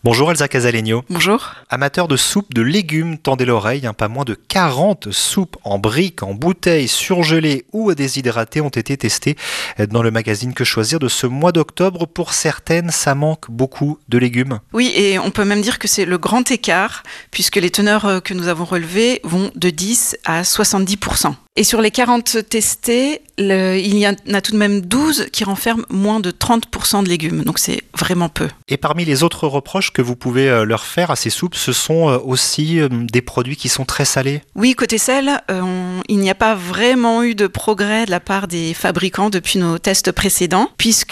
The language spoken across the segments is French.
Bonjour Elsa Casalegno. Bonjour. Amateur de soupe de légumes, tendez l'oreille, pas moins de 40 soupes en briques, en bouteilles, surgelées ou déshydratées ont été testées dans le magazine Que choisir de ce mois d'octobre. Pour certaines, ça manque beaucoup de légumes. Oui, et on peut même dire que c'est le grand écart, puisque les teneurs que nous avons relevées vont de 10 à 70%. Et sur les 40 testés, il y en a tout de même 12 qui renferment moins de 30% de légumes. Donc c'est vraiment peu. Et parmi les autres reproches que vous pouvez leur faire à ces soupes, ce sont aussi des produits qui sont très salés. Oui, côté sel, il n'y a pas vraiment eu de progrès de la part des fabricants depuis nos tests précédents, puisque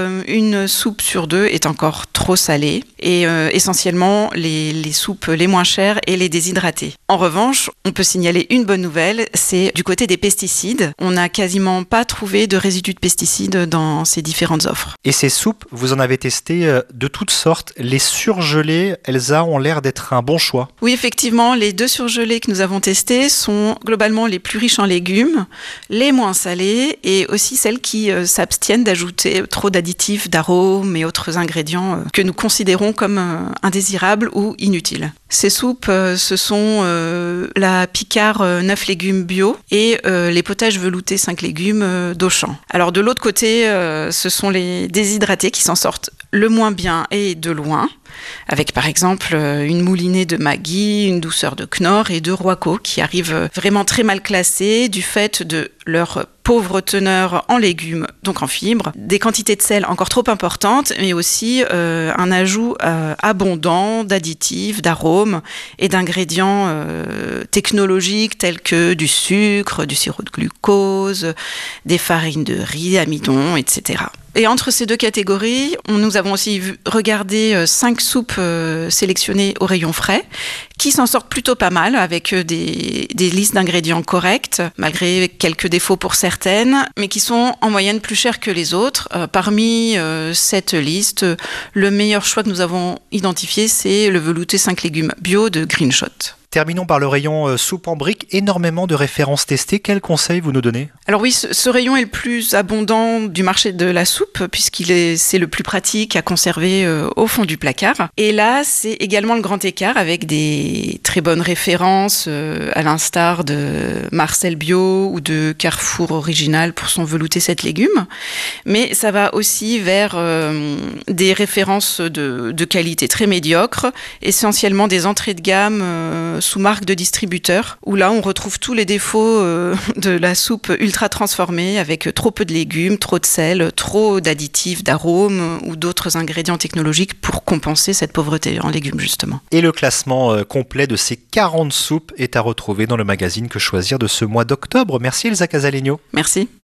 une soupe sur deux est encore trop salée, et essentiellement les soupes les moins chères et les déshydratées. En revanche, on peut signaler une bonne nouvelle, c'est du côté des pesticides. On n'a quasiment pas trouvé de résidus de pesticides dans ces différentes offres. Et ces soupes, vous en avez testé de toutes sortes. Les surgelées, Elsa, ont l'air d'être un bon choix. Oui, effectivement, les deux surgelées que nous avons testées sont globalement les plus riches en légumes, les moins salées et aussi celles qui s'abstiennent d'ajouter trop d'additifs, d'arômes et autres ingrédients que nous considérons comme indésirables ou inutiles. Ces soupes, ce sont la Picard 9 légumes bio et les potages veloutés 5 légumes d'Auchan. Alors de l'autre côté, ce sont les déshydratés qui s'en sortent le moins bien et de loin, avec par exemple une moulinée de Maggi, une douceur de Knorr et de Royco qui arrivent vraiment très mal classés du fait de leur pauvre teneur en légumes, donc en fibres, des quantités de sel encore trop importantes, mais aussi un ajout abondant d'additifs, d'arômes et d'ingrédients technologiques tels que du sucre, du sirop de glucose, des farines de riz, amidon, etc. Et entre ces deux catégories, nous avons aussi regardé 5 soupes sélectionnées au rayon frais, qui s'en sortent plutôt pas mal, avec des listes d'ingrédients correctes, malgré quelques défauts pour certaines, mais qui sont en moyenne plus chères que les autres. Parmi cette liste, le meilleur choix que nous avons identifié, c'est le velouté 5 légumes bio de Green Shot. Terminons par le rayon soupe en briques, énormément de références testées. Quels conseils vous nous donnez ? Alors oui, ce rayon est le plus abondant du marché de la soupe, c'est le plus pratique à conserver au fond du placard. Et là, c'est également le grand écart avec des très bonnes références, à l'instar de Marcel Bio ou de Carrefour Original pour son velouté 7 légumes. Mais ça va aussi vers des références de qualité très médiocre, essentiellement des entrées de gamme sous marque de distributeur, où là on retrouve tous les défauts de la soupe ultra transformée avec trop peu de légumes, trop de sel, trop d'additifs, d'arômes ou d'autres ingrédients technologiques pour compenser cette pauvreté en légumes justement. Et le classement complet de ces 40 soupes est à retrouver dans le magazine Que choisir de ce mois d'octobre. Merci Elsa Casalegno. Merci.